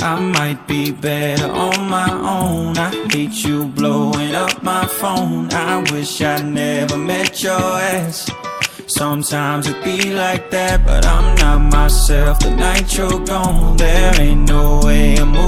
I might be better on my own. I hate you blowing up my phone. I wish I never met your ass. Sometimes it be like that, but I'm not myself the night you're gone. There ain't no way I'm moving